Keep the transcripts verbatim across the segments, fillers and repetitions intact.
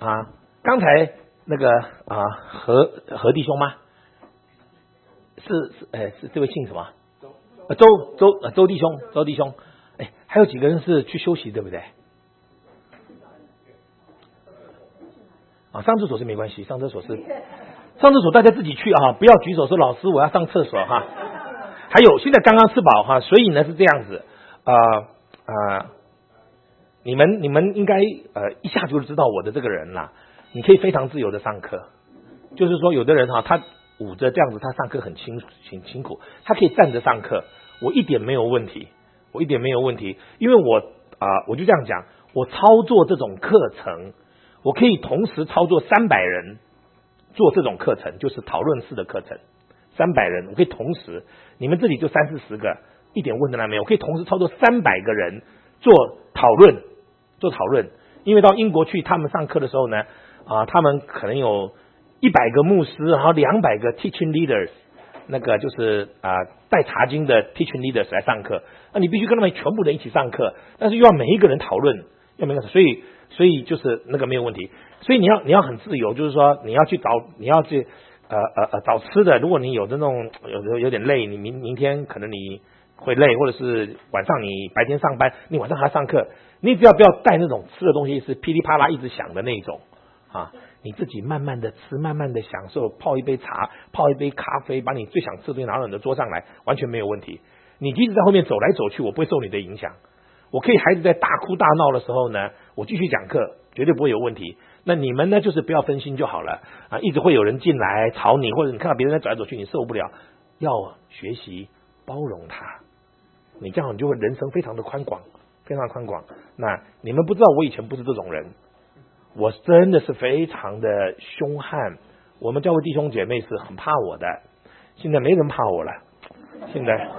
啊，刚才那个啊何何弟兄吗？是是哎是这位姓什么？周周周周弟兄，周弟兄，哎，还有几个人是去休息，对不对？啊，上厕所是没关系，上厕所是上厕所大家自己去啊，不要举手说老师我要上厕所哈。还有现在刚刚吃饱哈，所以呢是这样子啊啊、呃呃，你们你们应该呃一下就知道我的这个人啦，你可以非常自由的上课，就是说有的人哈他捂着这样子他上课很辛很辛苦，他可以站着上课，我一点没有问题，我一点没有问题，因为我啊、呃、我就这样讲，我操作这种课程。我可以同时操作三百人做这种课程，就是讨论式的课程，三百人我可以同时，你们这里就三四十个，一点问题都没有，我可以同时操作三百个人做讨论，做讨论。因为到英国去，他们上课的时候呢，啊、呃，他们可能有一百个牧师，然后两百个 teaching leaders， 那个就是啊、呃、带查经的 teaching leaders 来上课，那你必须跟他们全部人一起上课，但是又要每一个人讨论，要每个人，所以。所以就是那个没有问题，所以你要你要很自由，就是说你要去找你要去呃呃呃找吃的，如果你有这种有有点累，你明明天可能你会累，或者是晚上你白天上班，你晚上还要上课，你只要不要带那种吃的东西是噼里啪啦一直响的那种啊，你自己慢慢的吃，慢慢的享受，泡一杯茶，泡一杯咖啡，把你最想吃的东西拿到你的桌上来，完全没有问题。你即使在后面走来走去，我不会受你的影响。我可以孩子在大哭大闹的时候呢，我继续讲课，绝对不会有问题。那你们呢，就是不要分心就好了啊！一直会有人进来吵你，或者你看到别人在走来走去，你受不了，要学习包容他。你这样你就会人生非常的宽广，非常宽广。那你们不知道，我以前不是这种人，我真的是非常的凶悍。我们教会弟兄姐妹是很怕我的，现在没人怕我了。现在。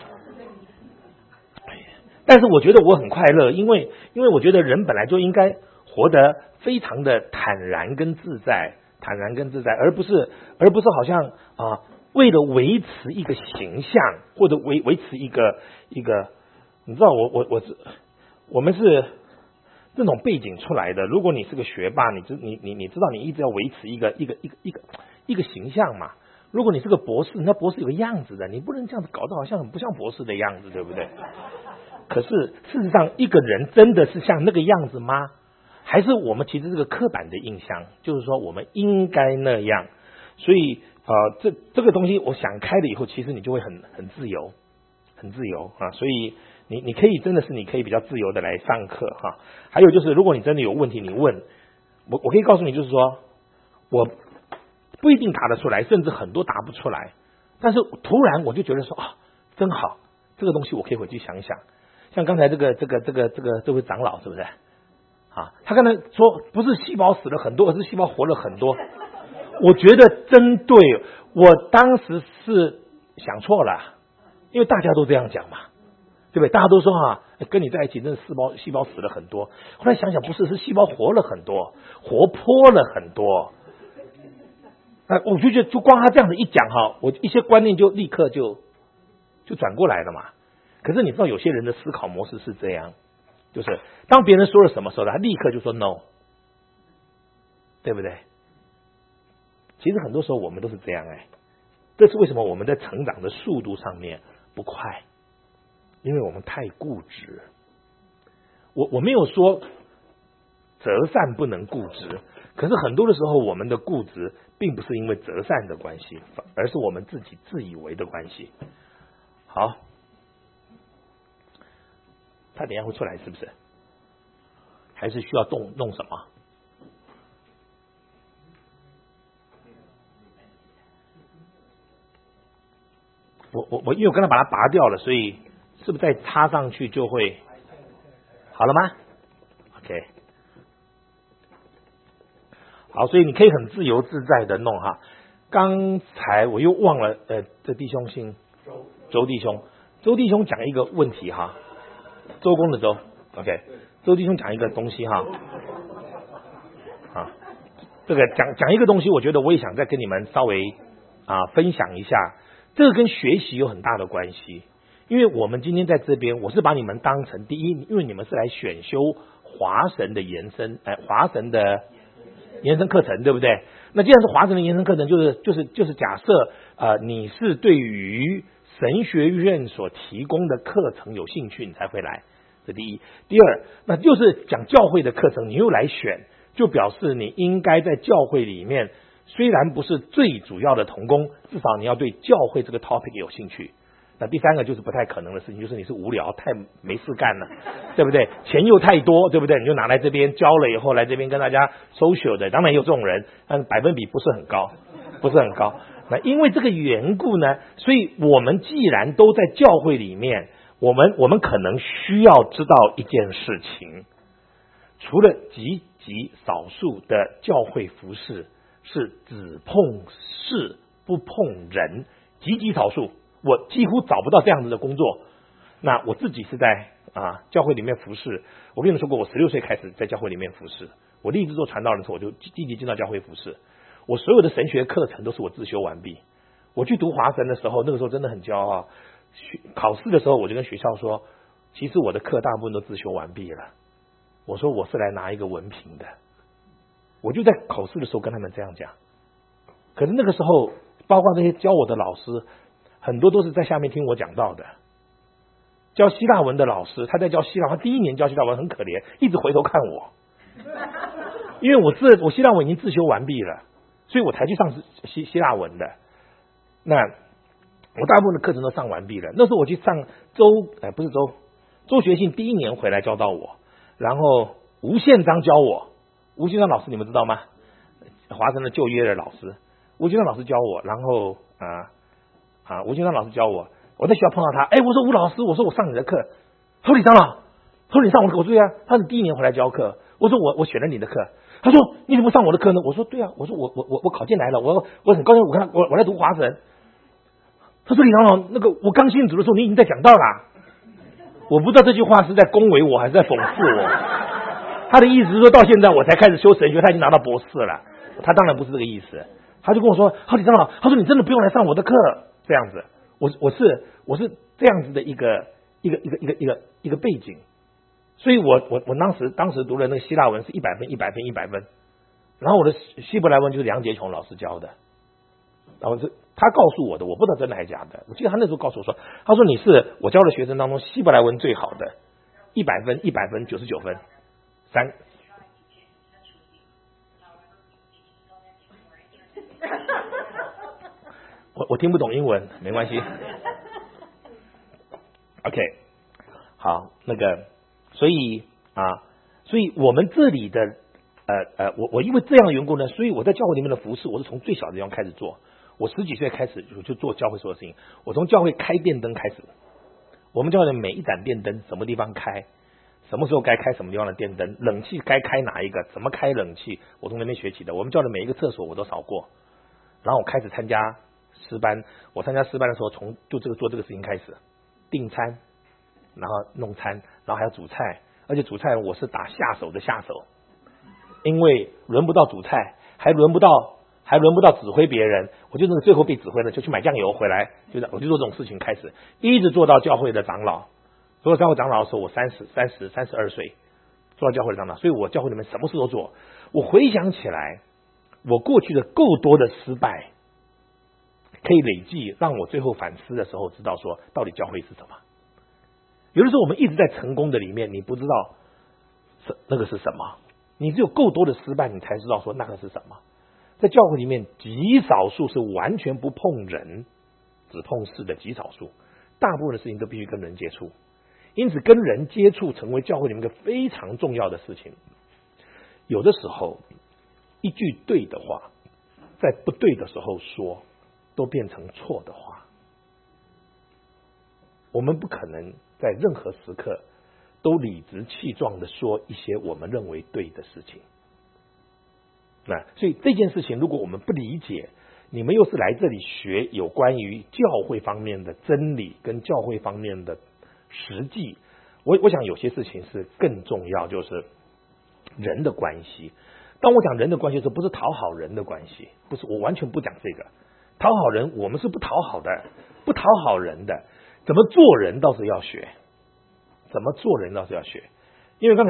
但是我觉得我很快乐，因为因为我觉得人本来就应该活得非常的坦然跟自在，坦然跟自在，而不是而不是好像啊、呃、为了维持一个形象或者维维持一个一个，你知道我我我是我们是这种背景出来的。如果你是个学霸，你知你你你知道你一直要维持一个一个一个一个一个形象嘛。如果你是个博士，那博士有个样子的，你不能这样子搞得好像很不像博士的样子，对不对？可是事实上，一个人真的是像那个样子吗？还是我们其实是个刻板的印象，就是说我们应该那样。所以呃，这这个东西我想开了以后，其实你就会很很自由，很自由啊。所以你你可以真的是你可以比较自由的来上课哈。还有就是，如果你真的有问题，你问我，我可以告诉你，就是说我不一定答得出来，甚至很多答不出来。但是突然我就觉得说啊，真好，这个东西我可以回去想想。像刚才这个这个这个这个这位长老是不是啊？他刚才说不是细胞死了很多，而是细胞活了很多。我觉得真对，我当时是想错了，因为大家都这样讲嘛，对不对？大家都说啊，跟你在一起，真的细胞细胞死了很多。后来想想不是，是细胞活了很多，活泼了很多。那我就觉得，就光他这样子一讲哈，我一些观念就立刻就就转过来了嘛。可是你知道有些人的思考模式是这样，就是当别人说了什么时候，他立刻就说 no， 对不对？其实很多时候我们都是这样哎，这是为什么我们在成长的速度上面不快，因为我们太固执。我我没有说择善不能固执，可是很多的时候我们的固执并不是因为择善的关系，而是我们自己自以为的关系。好。他等一下会出来是不是？还是需要动弄什么？我我我因为我刚才把它拔掉了，所以是不是再插上去就会好了吗 ？OK， 好，所以你可以很自由自在的弄哈。刚才我又忘了，呃，这弟兄姓周，周弟兄，周弟兄讲一个问题哈。周公的周 ，OK， 周弟兄讲一个东西哈，啊，这个讲讲一个东西，我觉得我也想再跟你们稍微啊分享一下，这个跟学习有很大的关系，因为我们今天在这边，我是把你们当成第一，因为你们是来选修华神的延伸，哎、呃，华神的延伸课程，对不对？那既然是华神的延伸课程，就是就是就是假设呃你是对于神学院所提供的课程有兴趣，你才会来。这第一。第二，那就是讲教会的课程，你又来选，就表示你应该在教会里面，虽然不是最主要的同工，至少你要对教会这个 topic 有兴趣。那第三个就是不太可能的事情，就是你是无聊太没事干了，对不对？钱又太多，对不对？你就拿来这边交了以后来这边跟大家 social 的，当然也有这种人，但百分比不是很高，不是很高。那因为这个缘故呢，所以我们既然都在教会里面，我们我们可能需要知道一件事情，除了极极少数的教会服事是只碰事不碰人，极极少数。我几乎找不到这样子的工作。那我自己是在啊教会里面服侍。我跟你们说过，我十六岁开始在教会里面服侍。我立志做传道人的时候，我就积极进到教会服侍。我所有的神学课程都是我自修完毕。我去读华神的时候，那个时候真的很骄傲。考试的时候，我就跟学校说，其实我的课大部分都自修完毕了。我说我是来拿一个文凭的。我就在考试的时候跟他们这样讲。可是那个时候，包括那些教我的老师，很多都是在下面听我讲道的。教希腊文的老师，他在教希腊，他第一年教希腊文很可怜，一直回头看我，因为我自我希腊文已经自修完毕了，所以我才去上希希腊文的。那我大部分的课程都上完毕了。那时候我去上周，哎，不是周周学信第一年回来教到我，然后吴宪章教我。吴宪章老师你们知道吗？华神的旧约的老师，吴宪章老师教我，然后啊。啊，吴金章老师教我，我在学校碰到他，哎，我说吴老师，我说我上你的课，他说李长老，他说你上我的课，我说对啊，他是第一年回来教课，我说我我选了你的课，他说你怎么上我的课呢？我说对啊，我说我我我我考进来了，我我很高兴，我看我我来读华神，他说李长老，那个我刚信主的时候你已经在讲道啦，我不知道这句话是在恭维我还是在讽刺我，他的意思是说到现在我才开始修神学，他已经拿到博士了，他当然不是这个意思，他就跟我说，好李长老，他说你真的不用来上我的课。这样子，我我是我是这样子的一个一个一个一个一个一个背景，所以我我我当时当时读的那个希腊文是一百分一百分一百分，然后我的希伯来文就是梁杰琼老师教的，然后是他告诉我的，我不知道真的还是假的，我记得他那时候告诉我说，他说你是我教的学生当中希伯来文最好的，一百分一百分九十九分三。我我听不懂英文，没关系。OK， 好，那个，所以啊，所以我们这里的呃呃，我我因为这样的缘故呢，所以我在教会里面的服事，我是从最小的地方开始做。我十几岁开始就做教会所有事情，我从教会开电灯开始。我们教会的每一盏电灯，什么地方开，什么时候该开什么地方的电灯，冷气该开哪一个，怎么开冷气，我从那边学起的。我们教的每一个厕所我都扫过，然后我开始参加诗班，我参加诗班的时候，从就这个做这个事情开始，订餐，然后弄餐，然后还要煮菜，而且煮菜我是打下手的下手，因为轮不到煮菜，还轮不到还轮不到指挥别人，我就那个最后被指挥了，就去买酱油回来，就我就做这种事情开始，一直做到教会的长老。做教会长老的时候，我三十三十三十二岁，做到教会的长老，所以我教会里面什么事都做。我回想起来，我过去的够多的失败。可以累计，让我最后反思的时候知道说，到底教会是什么。有的时候我们一直在成功的里面，你不知道是那个是什么，你只有够多的失败，你才知道说那个是什么。在教会里面，极少数是完全不碰人，只碰事的极少数，大部分的事情都必须跟人接触。因此，跟人接触成为教会里面一个非常重要的事情。有的时候，一句对的话，在不对的时候说。都变成错的话，我们不可能在任何时刻都理直气壮的说一些我们认为对的事情。那所以这件事情，如果我们不理解，你们又是来这里学有关于教会方面的真理跟教会方面的实际，我我想有些事情是更重要，就是人的关系。当我讲人的关系的时候，不是讨好人的关系，不是，我完全不讲这个。讨好人，我们是不讨好的，不讨好人的。怎么做人倒是要学，怎么做人倒是要学。因为刚才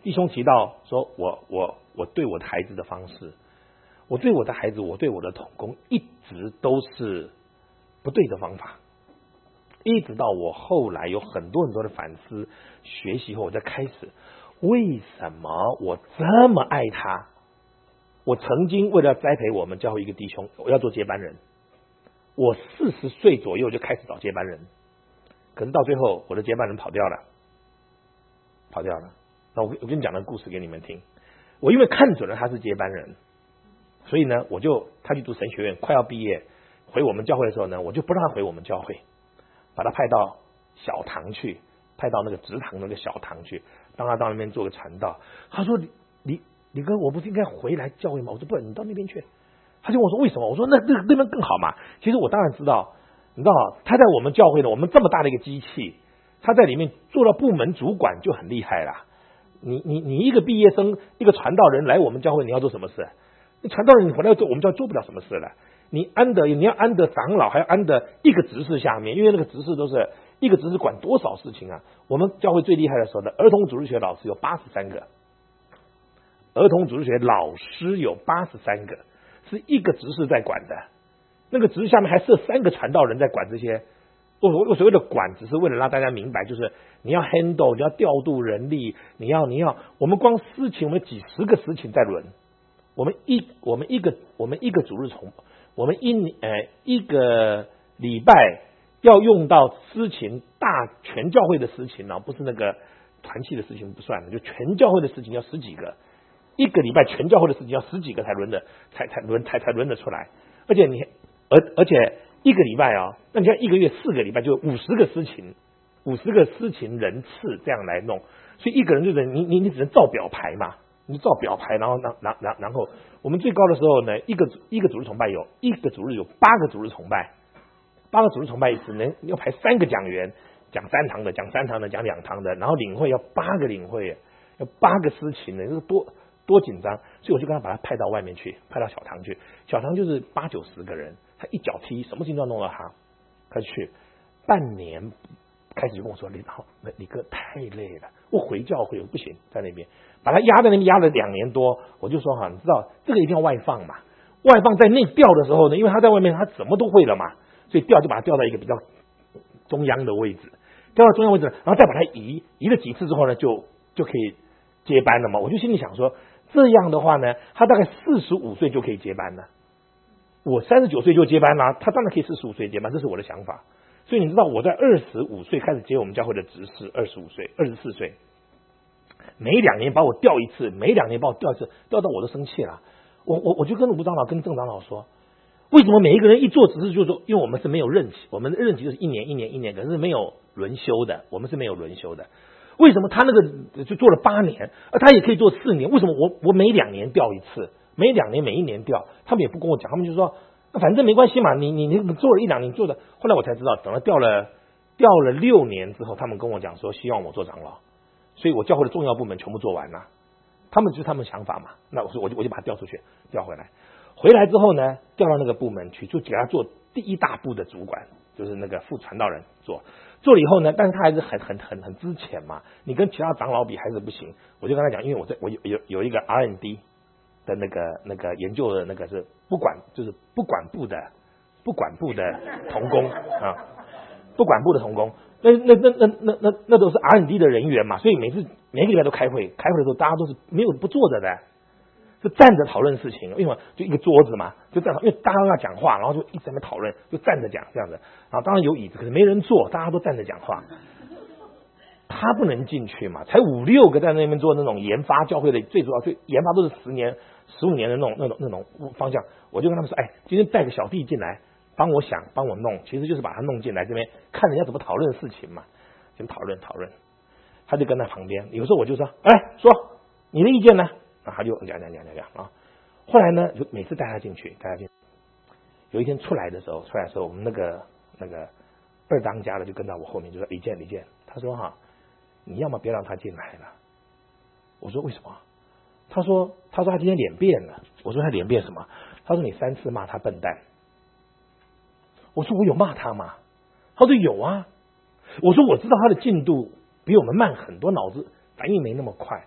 弟兄提到说我我我对我的孩子的方式，我对我的孩子，我对我的同工一直都是不对的方法，一直到我后来有很多很多的反思学习后，我才开始为什么我这么爱他。我曾经为了栽培我们教会一个弟兄，我要做接班人，我四十岁左右就开始找接班人，可是到最后我的接班人跑掉了，跑掉了。那我我跟你讲个故事给你们听。我因为看准了他是接班人，所以呢，我就他去读神学院，快要毕业回我们教会的时候呢，我就不让他回我们教会，把他派到小堂去，派到那个职堂那个小堂去，让他到那边做个传道。他说你你你哥，我不是应该回来教会吗？我说不，你到那边去。他就问我说为什么？我说那那那边更好嘛。其实我当然知道，你知道他在我们教会呢，我们这么大的一个机器，他在里面做到部门主管就很厉害啦。你你你一个毕业生，一个传道人来我们教会，你要做什么事？你传道人你回来做，我们教会做不了什么事了。你安的你要安的长老，还要安的一个执事下面，因为那个执事都是一个执事管多少事情啊？我们教会最厉害的时候呢，儿童主日学老师有八十三个。儿童主日学老师有八十三个，是一个执事在管的，那个执事下面还设三个传道人在管这些。我我所谓的管，只是为了让大家明白，就是你要 handle， 你要调度人力，你要你要，我们光司琴，我们几十个司琴在轮，我们一我们一个我们一个主日崇，我们一呃一个礼拜要用到司琴大全教会的司琴啊，不是那个团契的事情不算的，就全教会的事情要十几个。一个礼拜全教会的事情要十几个才轮的，才才轮才才轮得出来，而且你而而且一个礼拜啊，那你看一个月四个礼拜就五十个司琴，五十个司琴人次这样来弄，所以一个人就是你你你只能照表排嘛，你照表排，然后然然然然后我们最高的时候呢，一个一个主日崇拜有一个主日有八个主日崇拜，八个主日崇拜只能要排三个讲员，讲三堂的，讲三堂的，讲两堂的，然后领会要八个领会，要八个司琴呢，这是多。多紧张，所以我就跟他把他派到外面去，派到小堂去。小堂就是八九十个人，他一脚踢，什么事情都要弄到他。他去半年，开始就跟我说：“李好，李哥太累了，我回教会我不行，在那边把他压在那边压了两年多。”我就说：“哈，你知道这个一定要外放嘛？外放在内调的时候呢，因为他在外面他什么都会了嘛，所以调就把他调到一个比较中央的位置，调到中央位置，然后再把他移移了几次之后呢，就就可以接班了嘛。我就心里想说。”这样的话呢，他大概四十五岁就可以接班了。我三十九岁就接班了，他当然可以四十五岁接班，这是我的想法。所以你知道我在二十五岁开始接我们教会的执事，二十五岁、二十四岁，每两年把我调一次，每两年把我调一次，调到我都生气了。我我我就跟吴长老、跟郑长老说，为什么每一个人一做执事就说，因为我们是没有任期，我们的任期就是一年、一年、一年，可是没有轮休的，我们是没有轮休的。为什么他那个就做了八年，而他也可以做四年？为什么我我每两年调一次，每两年每一年调？他们也不跟我讲，他们就说反正没关系嘛，你你你做了一两年做的。后来我才知道，等到调了调了六年之后，他们跟我讲说希望我做长老，所以我教会的重要部门全部做完了。他们就是他们想法嘛，那我说我就我就把他调出去，调回来。回来之后呢，调到那个部门去，就给他做第一大部的主管，就是那个副传道人做。做了以后呢，但是他还是很很很很资浅嘛，你跟其他长老比还是不行。我就跟他讲，因为我在我有有有一个 R and D 的那个那个研究的那个是不管就是不管部的不管部的同工啊，不管部的同工，那那那那那那那都是 R and D 的人员嘛，所以每次每个礼拜都开会，开会的时候大家都是没有不坐着的。是站着讨论事情，因为就一个桌子嘛，就站，因为大家都要讲话，然后就一直在那讨论，就站着讲这样子。然后当然有椅子，可是没人坐，大家都站着讲话。他不能进去嘛，才五六个在那边做那种研发，教会的最主要最研发都是十年、十五年的那种那种那种方向。我就跟他们说，哎，今天带个小弟进来，帮我想，帮我弄，其实就是把他弄进来这边，看人家怎么讨论事情嘛，先讨论讨论。他就跟在旁边，有时候我就说，哎，说你的意见呢？啊，他就讲讲讲讲讲啊。后来呢，就每次带他进去，带他进去。有一天出来的时候，出来的时候，我们那个那个二当家的就跟在我后面，就说李健李健，他说哈，你要么别让他进来了。我说为什么？他说他说他今天脸变了。我说他脸变什么？他说你三次骂他笨蛋。我说我有骂他吗？他说有啊。我说我知道他的进度比我们慢很多，脑子反应没那么快。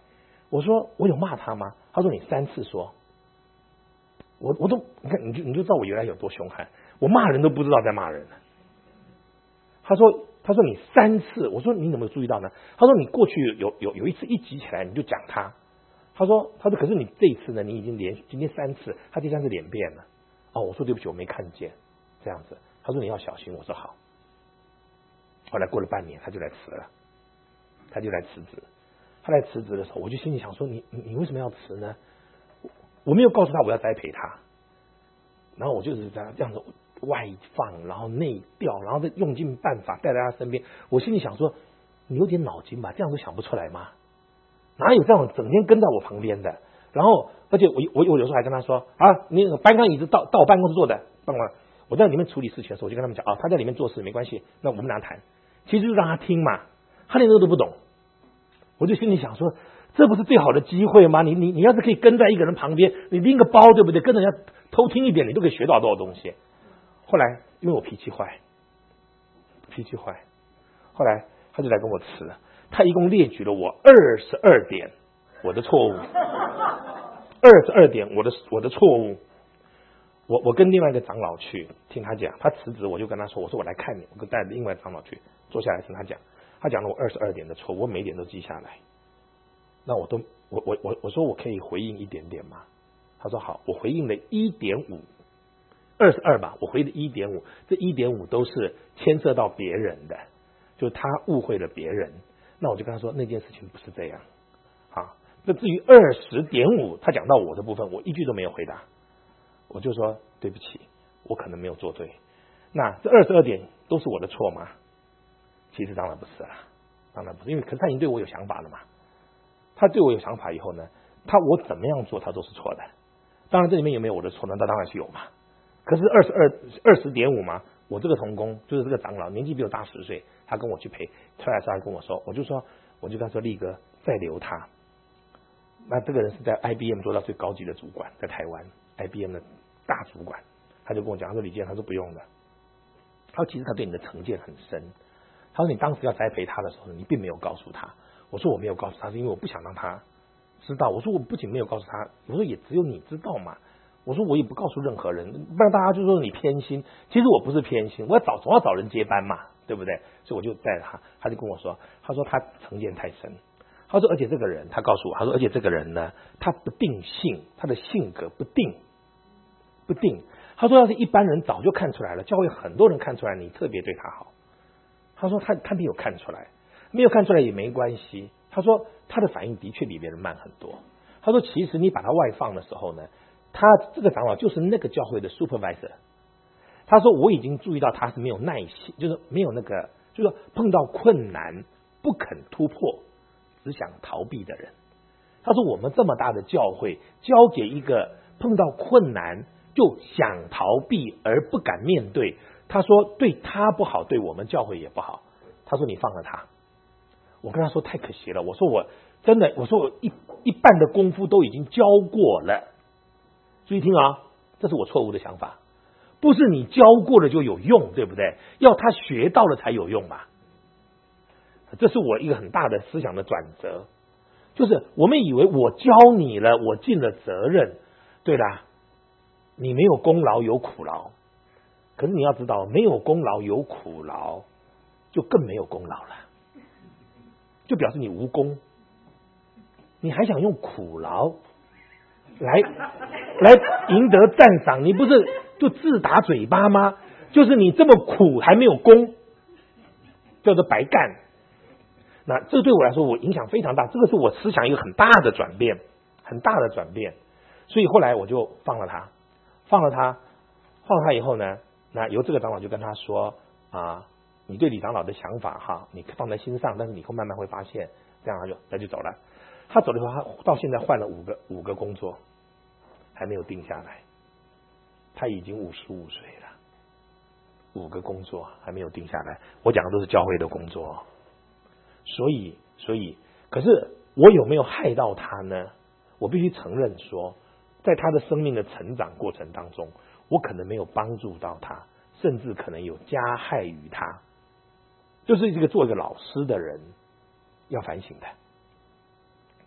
我说我有骂他吗？他说你三次说。我我都你看你就你就知道我原来有多凶悍，我骂人都不知道在骂人。他说他说你三次，我说你有没有注意到呢？他说你过去有有有一次一急起来你就讲他。他说他说可是你这一次呢，你已经连续今天三次，他第三次脸变了。哦，我说对不起，我没看见这样子。他说你要小心，我说好。后来过了半年，他就来辞了，他就来辞职。他来辞职的时候，我就心里想说，你你为什么要辞呢？我没有告诉他我要栽培他，然后我就是这样这样子外放，然后内调，然后再用尽办法带在他身边。我心里想说，你有点脑筋吧，这样都想不出来吗？哪有这样整天跟在我旁边的？然后，而且我我我有时候还跟他说啊，你搬张椅子到到我办公室坐的，办公我在里面处理事情的时候，我就跟他们讲啊，他在里面做事没关系，那我们俩谈。其实就让他听嘛，他连这个都不懂。我就心里想说，这不是最好的机会吗？你你你要是可以跟在一个人旁边，你拎个包对不对？跟人家偷听一点，你都可以学到多少东西。后来因为我脾气坏，脾气坏，后来他就来跟我辞，他一共列举了我二十二点我的错误，二十二点我的我的错误。我我跟另外一个长老去听他讲，他辞职，我就跟他说，我说我来看你，我跟带另外一个长老去坐下来听他讲，他讲了我二十二点的错误，我每一点都记下来。那我都我我我我说我可以回应一点点吗？他说好，我回应了一点五，二十二吧，我回了一点五，这一点五都是牵涉到别人的，就是他误会了别人。那我就跟他说那件事情不是这样啊。那至于二十点五，他讲到我的部分，我一句都没有回答。我就说对不起，我可能没有做对。那这二十二点都是我的错吗？其实当然不是啦，当然不是，因为可是他已经对我有想法了嘛。他对我有想法以后呢，他我怎么样做他都是错的。当然这里面有没有我的错呢？那当然是有嘛。可是二十二二十点五嘛，我这个同工就是这个长老，年纪比我大十岁，他跟我去陪，出来时候他跟我说，我就说我就跟他说，力哥再留他。那这个人是在 I B M 做到最高级的主管，在台湾 I B M 的大主管，他就跟我讲，他说李健，他说不用的，他说其实他对你的成见很深，他说你当时要栽培他的时候，你并没有告诉他。我说我没有告诉他，是因为我不想让他知道。我说我不仅没有告诉他，我说也只有你知道嘛。我说我也不告诉任何人，不然大家就说你偏心。其实我不是偏心，我要找总要找人接班嘛，对不对？所以我就带他，他就跟我说，他说他成见太深。他说而且这个人，他告诉我，他说而且这个人呢，他不定性，他的性格不定不定。他说要是一般人早就看出来了，教会很多人看出来你特别对他好。他说他他没有看出来，没有看出来也没关系。他说他的反应的确比别人慢很多。他说其实你把他外放的时候呢，他这个长老就是那个教会的 supervisor。他说我已经注意到他是没有耐心，就是没有那个，就是说碰到困难不肯突破，只想逃避的人。他说我们这么大的教会，交给一个碰到困难就想逃避而不敢面对，他说对他不好，对我们教会也不好。他说你放了他。我跟他说太可惜了，我说我真的，我说我一一半的功夫都已经教过了。注意听啊，这是我错误的想法，不是你教过了就有用，对不对？要他学到了才有用嘛。这是我一个很大的思想的转折，就是我们以为我教你了，我尽了责任，对啦，你没有功劳有苦劳，可是你要知道，没有功劳有苦劳，就更没有功劳了，就表示你无功，你还想用苦劳来来赢得赞赏，你不是就自打嘴巴吗？就是你这么苦还没有功，叫做白干。那这对我来说，我影响非常大，这个是我思想一个很大的转变，很大的转变。所以后来我就放了他，放了他，放了他以后呢，那由这个长老就跟他说啊，你对李长老的想法哈，你放在心上，但是你以后慢慢会发现，这样他就他就走了。他走的时候，他到现在换了五个五个工作，还没有定下来。他已经五十五岁了，五个工作还没有定下来。我讲的都是教会的工作，所以所以，可是我有没有害到他呢？我必须承认说，在他的生命的成长过程当中，我可能没有帮助到他，甚至可能有加害于他。就是这个做一个老师的人要反省的。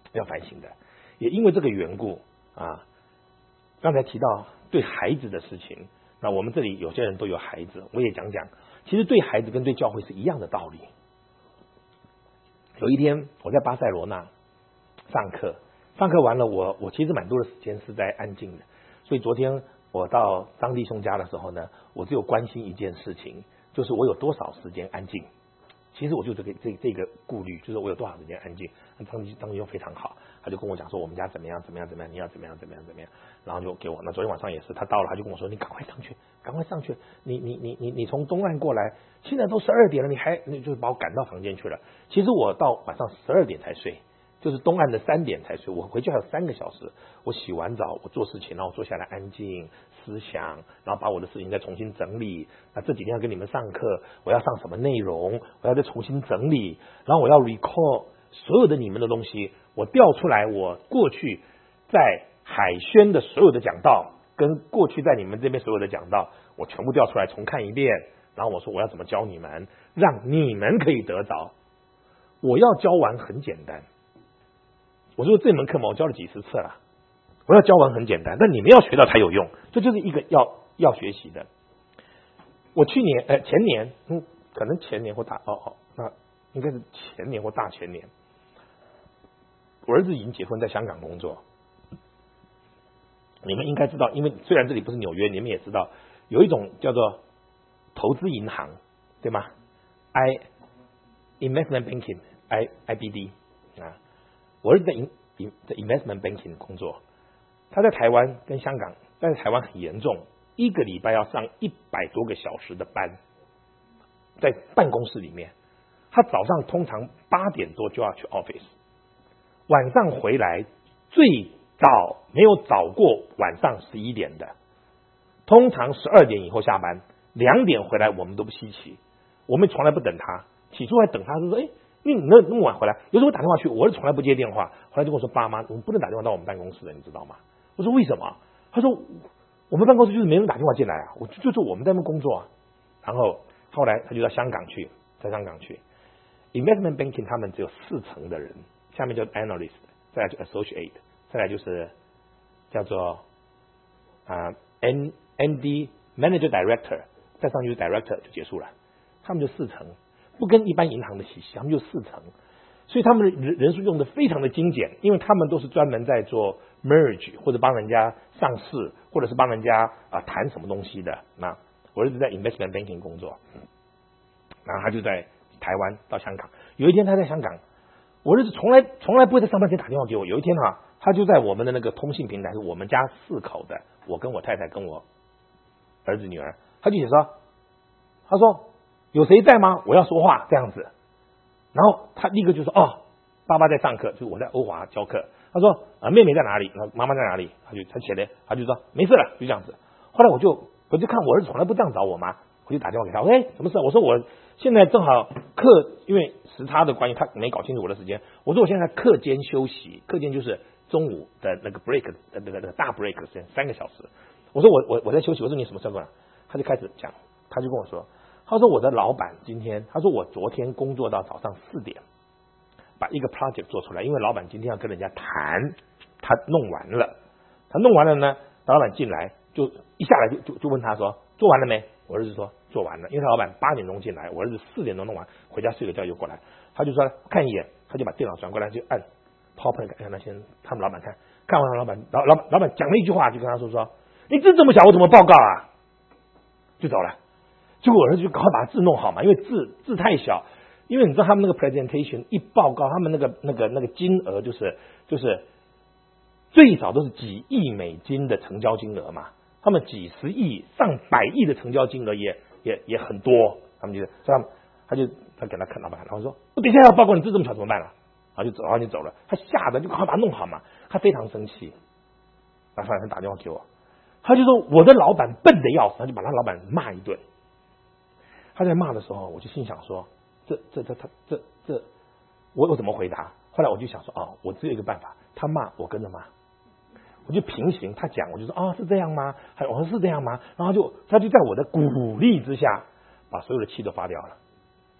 要反省的。也因为这个缘故啊，刚才提到对孩子的事情，那我们这里有些人都有孩子，我也讲讲，其实对孩子跟对教会是一样的道理。有一天我在巴塞罗那上课，上课完了，我我其实蛮多的时间是在安静的，所以昨天我到张弟兄家的时候呢，我只有关心一件事情，就是我有多少时间安静。其实我就这个这这个顾虑，就是我有多少时间安静。张弟张弟兄非常好，他就跟我讲说我们家怎么样怎么样怎么样，你要怎么样怎么样怎么样，然后就给我。那昨天晚上也是，他到了他就跟我说，你赶快上去，赶快上去，你你你你你从东岸过来，现在都十二点了，你还你就把我赶到房间去了。其实我到晚上十二点才睡。就是东岸的三点才睡，我回去还有三个小时。我洗完澡，我做事情，然后坐下来安静思想，然后把我的事情再重新整理。那这几天要跟你们上课，我要上什么内容，我要再重新整理，然后我要 recall 所有的你们的东西，我调出来我过去在海宣的所有的讲道，跟过去在你们这边所有的讲道，我全部调出来重看一遍。然后我说我要怎么教你们，让你们可以得着。我要教完很简单。我说这门课嘛，我教了几十次了。我要教完很简单，但你们要学到才有用，这就是一个要要学习的。我去年呃前年，嗯，可能前年或大哦哦，那应该是前年或大前年，我儿子已经结婚，在香港工作。你们应该知道，因为虽然这里不是纽约，你们也知道有一种叫做投资银行，对吗 ？I investment banking I I B D 啊。我儿子在 in, in, 在 investment banking 工作，他在台湾跟香港，但是台湾很严重，一个礼拜要上一百多个小时的班，在办公室里面，他早上通常八点多就要去 office， 晚上回来最早没有早过晚上十一点的，通常十二点以后下班，两点回来我们都不稀奇，我们从来不等他，起初还等他，就说哎。因为你那那么晚回来，有时候我打电话去，我是从来不接电话。后来就跟我说：“爸妈，我们不能打电话到我们办公室的，你知道吗？”我说：“为什么？”他说：“我们办公室就是没人打电话进来啊，我就就是我们在那工作啊。”然后后来他就到香港去，在香港去 investment banking， 他们只有四层的人，下面叫 analyst， 再来就 associate， 再来就是叫做啊、呃、N N D manager director， 再上去 director 就结束了，他们就四层。不跟一般银行的体系，他们就四层，所以他们的人人数用的非常的精简，因为他们都是专门在做 merge 或者帮人家上市，或者是帮人家啊谈什么东西的。那我儿子在 investment banking 工作，然后他就在台湾到香港。有一天他在香港，我儿子从来从来不会在上班前打电话给我。有一天啊，他就在我们的那个通信平台，是我们家四口的，我跟我太太跟我儿子女儿，他就写说，他说。有谁在吗？我要说话这样子，然后他立刻就说：“哦，爸爸在上课，就是我在欧华教课。”他说：“啊，妹妹在哪里？然后妈妈在哪里？”他就他写的，他就说：“没事了，就这样子。”后来我就我就看我儿子从来不这样找我妈，我就打电话给他，我说：“哎，什么事？”我说：“我现在正好课，因为时差的关系，他没搞清楚我的时间。我说我现在课间休息，课间就是中午的那个 break， 那个那个大 break 时间三个小时。我说我我我在休息。我说你什么事啊？他就开始讲，他就跟我说。”他说我的老板今天，他说我昨天工作到早上四点，把一个 project 做出来，因为老板今天要跟人家谈，他弄完了，他弄完了呢，老板进来就一下来就就就问他说做完了没？我儿子说做完了，因为他老板八点钟进来，我儿子四点钟弄完，回家睡个觉又过来，他就说看一眼，他就把电脑转过来就按 PowerPoint 让他先他们老板看，看完老板老老老板讲了一句话，就跟他说说你字这么小，我怎么报告啊？就走了。结果我儿子就赶快把字弄好嘛，因为字字太小，因为你知道他们那个 presentation 一报告，他们那个那个那个金额就是就是最少都是几亿美金的成交金额嘛，他们几十亿上百亿的成交金额也也也很多，他们就所以他们他就他给他看老板，然后说我等一下要报告你字这么小怎么办了？然后就走，然后就走了，他吓得就赶快把它弄好嘛，他非常生气，然后他打电话给我，他就说我的老板笨的要死，他就把他老板骂一顿。他在骂的时候，我就心想说，这这这他这这，我我怎么回答？后来我就想说，哦，我只有一个办法，他骂我跟着骂，我就平行他讲，我就说，哦，是这样吗？还我说是这样吗？然后就他就在我的鼓励之下，把所有的气都发掉了。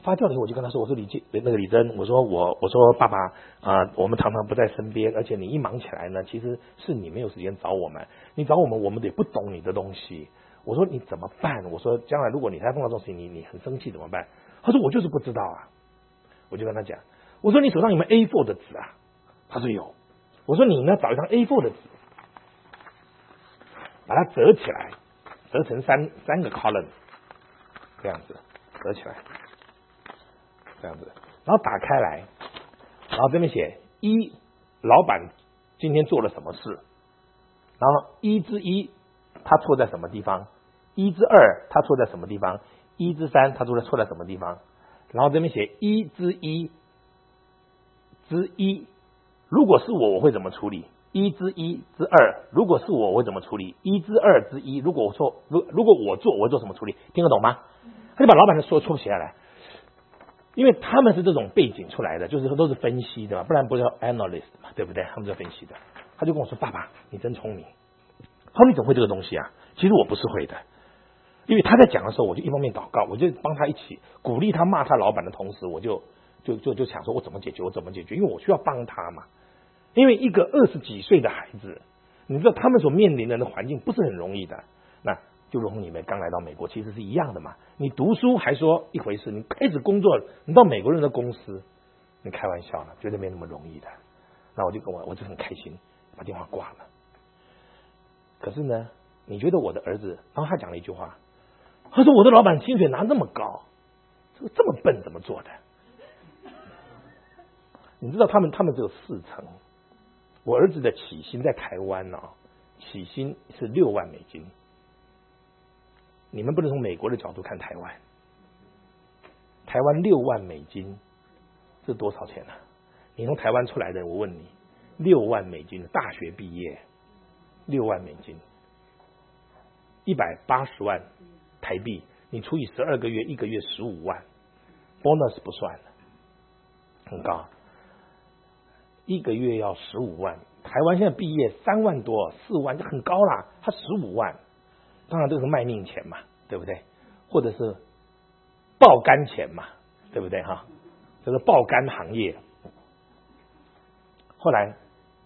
发掉了以后，我就跟他说：“我说李记那个李珍，我说我我说爸爸啊、呃，我们常常不在身边，而且你一忙起来呢，其实是你没有时间找我们，你找我们，我们也不懂你的东西。我说你怎么办？我说将来如果你还碰到这种事情，你你很生气怎么办？他说我就是不知道啊。我就跟他讲，我说你手上有没有 A 四 的纸啊？他说有。我说你呢，找一张 A 四 的纸，把它折起来，折成三三个 column， 这样子折起来。”这样子，然后打开来，然后这边写一，老板今天做了什么事，然后一之一他错在什么地方，一之二他错在什么地方，一之三他错在错在什么地方，然后这边写一之一之一，如果是我我会怎么处理？一之一之二，如果是我我会怎么处理？一之二之一，如果我错，如如果我做我会做什么处理？听得懂吗？他就把老板的说错写下来。因为他们是这种背景出来的，就是都是分析的嘛，不然不叫 analyst 嘛，对不对？他们是分析的。他就跟我说：“爸爸，你真聪明。”他说：“你怎么会这个东西啊？”其实我不是会的，因为他在讲的时候，我就一方面祷告，我就帮他一起鼓励他骂他老板的同时，我就就就就想说，我怎么解决？我怎么解决？因为我需要帮他嘛。因为一个二十几岁的孩子，你知道他们所面临的环境不是很容易的。那就如同你们刚来到美国，其实是一样的嘛。你读书还说一回事，你开始工作，你到美国人的公司，你开玩笑了，绝对没那么容易的。那我就跟我，我就很开心，把电话挂了。可是呢，你觉得我的儿子，然后他讲了一句话，他说我的老板薪水拿那么高，这个这么笨怎么做的？你知道他们他们只有四成，我儿子的起薪在台湾呢、哦，起薪是六万美金。你们不能从美国的角度看台湾，台湾六万美金，这多少钱呢、啊？你从台湾出来的，我问你，六万美金，大学毕业，六万美金，一百八十万台币，你除以十二个月，一个月十五万 ，bonus 不算了，很高，一个月要十五万。台湾现在毕业三万多、四万就很高啦，他十五万。当然这个是卖命钱嘛，对不对？或者是爆肝钱嘛，对不对哈？这是爆肝行业。后来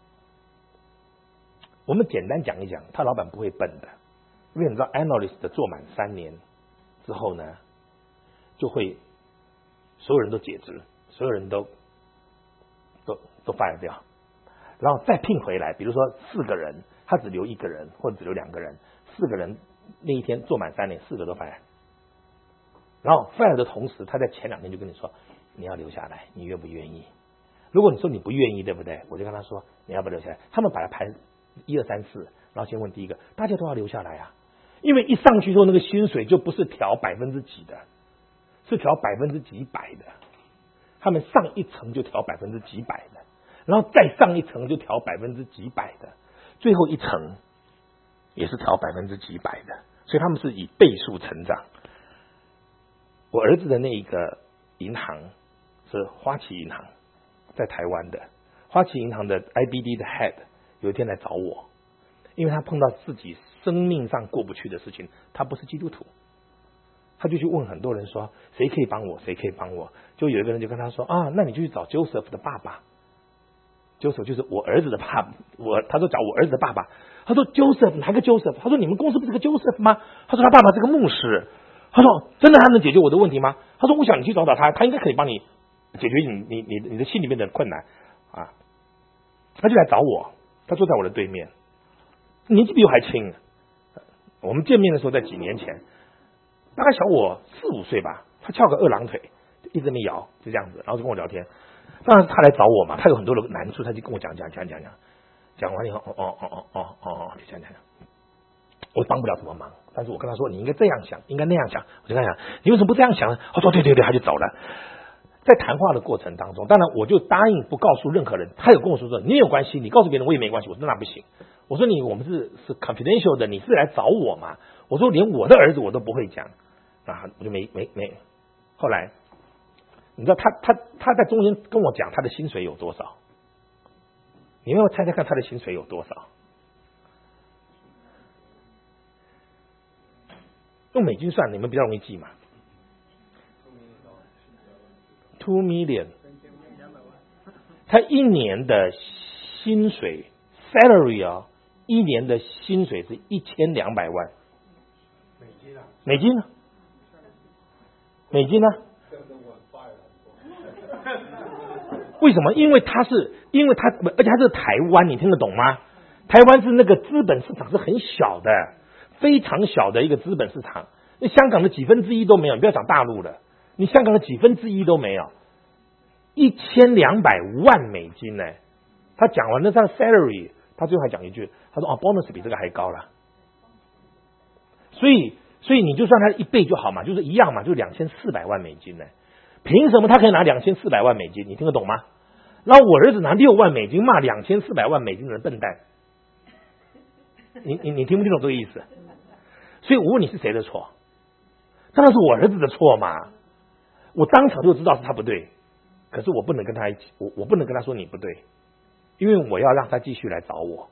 我们简单讲一讲，他老板不会笨的，因为你知道 analyst 的做满三年之后呢，就会所有人都解职，所有人都都都 fire 掉，然后再聘回来，比如说四个人，他只留一个人或者只留两个人，四个人那一天做满三年，四个都 fire。然后 fire 的同时，他在前两天就跟你说，你要留下来，你愿不愿意？如果你说你不愿意，对不对？我就跟他说，你要不要留下来？他们把它排一二三四，然后先问第一个，大家都要留下来啊，因为一上去之后，那个薪水就不是调百分之几的，是调百分之几百的。他们上一层就调百分之几百的，然后再上一层就调百分之几百的，最后一层也是调百分之几百的，所以他们是以倍数成长。我儿子的那一个银行是花旗银行，在台湾的花旗银行的 I B D 的 head 有一天来找我，因为他碰到自己生命上过不去的事情，他不是基督徒，他就去问很多人说谁可以帮我，谁可以帮我。就有一个人就跟他说啊，那你就去找 Joseph 的爸爸。Joseph 就是我儿子的爸爸，我他说找我儿子的爸爸。他说 Joseph 哪个 Joseph？ 他说你们公司不是个 Joseph 吗？他说他爸爸是个牧师。他说真的他能解决我的问题吗？他说我想你去找找他，他应该可以帮你解决你你你你的心里面的困难啊。他就来找我，他坐在我的对面，年纪比我还轻。我们见面的时候在几年前，大概小我四五岁吧，他翘个二郎腿，一直没摇，就这样子，然后就跟我聊天。当然是他来找我嘛，他有很多的难处，他就跟我讲讲讲讲讲，讲完以后，哦哦哦哦哦哦，就讲讲讲，我帮不了什么忙，但是我跟他说，你应该这样想，应该那样想，我就跟他讲，你为什么不这样想呢？他说对对对，他就走了。在谈话的过程当中，当然我就答应不告诉任何人。他有跟我说说，你有关系，你告诉别人我也没关系。我说那不行，我说你我们是是 confidential 的，你是来找我嘛？我说连我的儿子我都不会讲，啊，我就没没没。后来你知道他他他在中间跟我讲他的薪水有多少？你们要猜猜看他的薪水有多少？用美金算，你们比较容易记嘛。 two million， 他一年的薪水 salary 啊、哦，一年的薪水是一千两百万美金啊，美金呢？美金呢？为什么？因为他是，因为他，而且他是台湾，你听得懂吗？台湾是那个资本市场是很小的，非常小的一个资本市场。那香港的几分之一都没有，你不要讲大陆了，你香港的几分之一都没有，一千两百万美金呢。他讲完了他的 salary， 他最后还讲一句，他说哦 bonus 比这个还高了。所以，所以你就算他一倍就好嘛，就是一样嘛，就是两千四百万美金呢。凭什么他可以拿两千四百万美金？你听得懂吗？然后我儿子拿六万美金骂两千四百万美金的笨蛋，你你你听不听懂这个意思？所以我问你是谁的错？当然是我儿子的错嘛！我当场就知道是他不对，可是我不能跟他一起，我我不能跟他说你不对，因为我要让他继续来找我。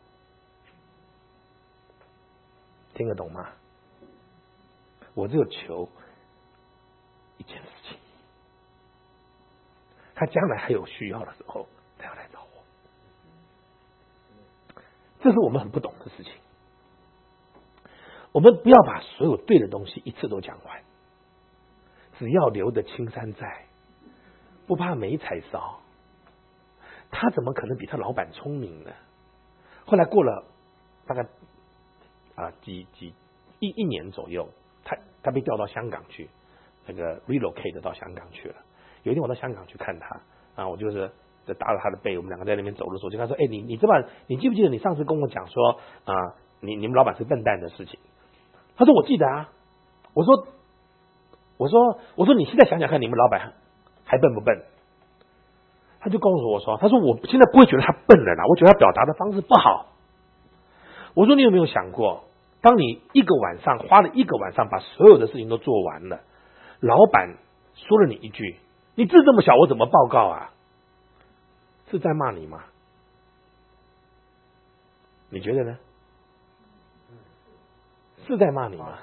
听得懂吗？我只有求一件事情。他将来还有需要的时候，他要来找我。这是我们很不懂的事情。我们不要把所有对的东西一次都讲完，只要留得青山在，不怕没柴烧。他怎么可能比他老板聪明呢？后来过了大概啊几几一一年左右，他他被调到香港去，那个 relocate 到香港去了。有一天我到香港去看他啊，我就是就搭了他的背，我们两个在那边走的时候，就跟他说：“哎，你你知道你记不记得你上次跟我讲说啊，你你们老板是笨蛋的事情？”他说：“我记得啊。”我说：“我说我说你现在想想看，你们老板还笨不笨？”他就告诉我说：“他说我现在不会觉得他笨了啦，我觉得他表达的方式不好。”我说：“你有没有想过，当你一个晚上花了一个晚上把所有的事情都做完了，老板说了你一句。”你字这么小，我怎么报告啊？是在骂你吗？你觉得呢？是在骂你吗？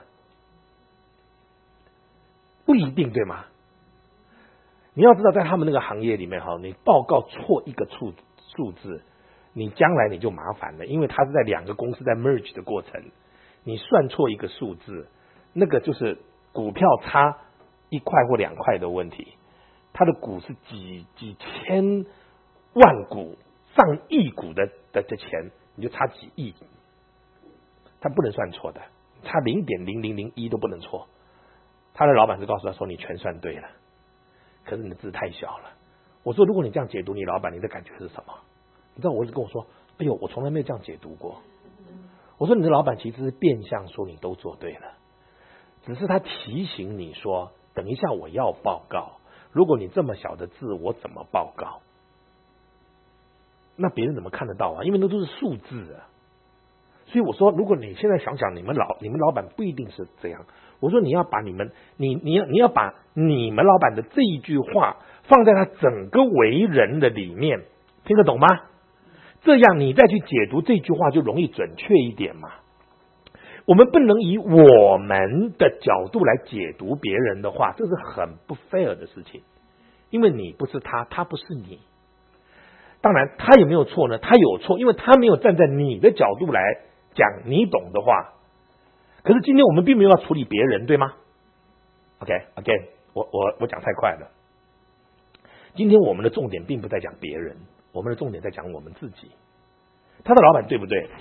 不一定，对吗？你要知道，在他们那个行业里面哈，你报告错一个数数字，你将来你就麻烦了，因为它是在两个公司在 merge 的过程，你算错一个数字，那个就是股票差一块或两块的问题。他的股是几几千万股、上亿股的的的钱，你就差几亿，他不能算错的，差零点零零零一都不能错。他的老板就告诉他说：“你全算对了，可是你的字太小了。”我说：“如果你这样解读你老板，你的感觉是什么？”你知道我儿子跟我说：“哎呦，我从来没有这样解读过。”我说：“你的老板其实是变相说你都做对了，只是他提醒你说，等一下我要报告。”如果你这么小的字，我怎么报告？那别人怎么看得到啊？因为那都是数字啊。所以我说，如果你现在想想，你们老你们老板不一定是这样。我说你要把你们你你要你要把你们老板的这一句话放在他整个为人的里面，听得懂吗？这样你再去解读这句话就容易准确一点嘛。我们不能以我们的角度来解读别人的话，这是很不 fair 的事情。因为你不是他，他不是你。当然，他有没有错呢？他有错，因为他没有站在你的角度来讲你懂的话。可是今天我们并没有要处理别人，对吗 ？OK， again， 我我我讲太快了。今天我们的重点并不在讲别人，我们的重点在讲我们自己。他的老板对不对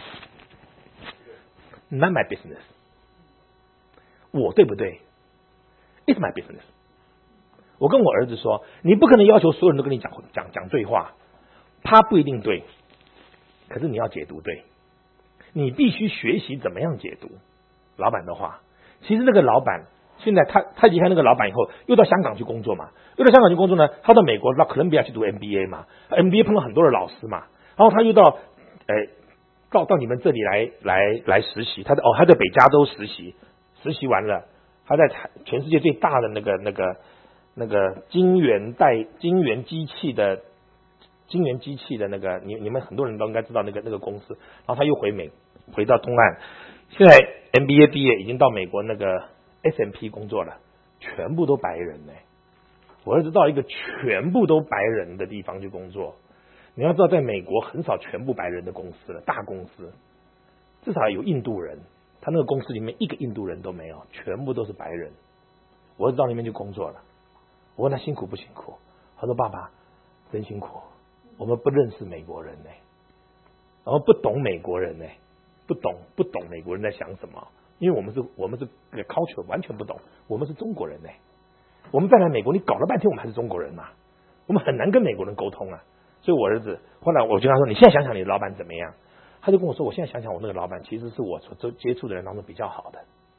？Not my business。我对不对 ？It's my business。我跟我儿子说，你不可能要求所有人都跟你讲讲讲对话，他不一定对，可是你要解读对，你必须学习怎么样解读老板的话。其实那个老板现在他他离开那个老板以后，又到香港去工作嘛，又到香港去工作呢，他到美国到哥伦比亚去读 M B A 嘛 ，M B A 碰到很多的老师嘛，然后他又到呃。到到你们这里来来来实习，他在哦他在北加州实习，实习完了，他在全世界最大的那个那个那个晶圆代晶圆机器的晶圆机器的那个，你你们很多人都应该知道那个那个公司，然后他又回美回到东岸，现在 M B A 毕业已经到美国那个 S and P 工作了，全部都白人呢， 我儿子到一个全部都白人的地方去工作。你要知道，在美国很少全部白人的公司了，大公司至少有印度人，他那个公司里面一个印度人都没有，全部都是白人。我儿子到那边去工作了，我问他辛苦不辛苦，他说爸爸真辛苦，我们不认识美国人呢，然后不懂美国人呢，不懂不懂美国人在想什么，因为我们是我们是 culture 完全不懂，我们是中国人呢，我们再来美国，你搞了半天我们还是中国人嘛，我们很难跟美国人沟通啊。所以我儿子后来我就跟他说，你现在想想你的老板怎么样？他就跟我说，我现在想想我那个老板其实是我所接触的人当中比较好的。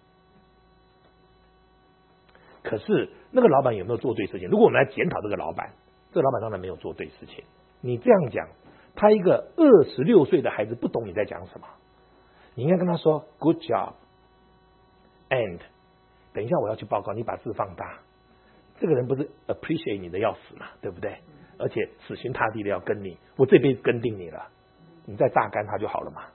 可是那个老板有没有做对事情？如果我们来检讨这个老板，这个老板当然没有做对事情。你这样讲，他一个二十六岁的孩子不懂你在讲什么，你应该跟他说 Good job and 等一下我要去报告，你把字放大。这个人不是 appreciate 你的要死嘛，对不对？而且死心塌地的要跟你，我这辈子跟定你了，你再榨干他就好了嘛，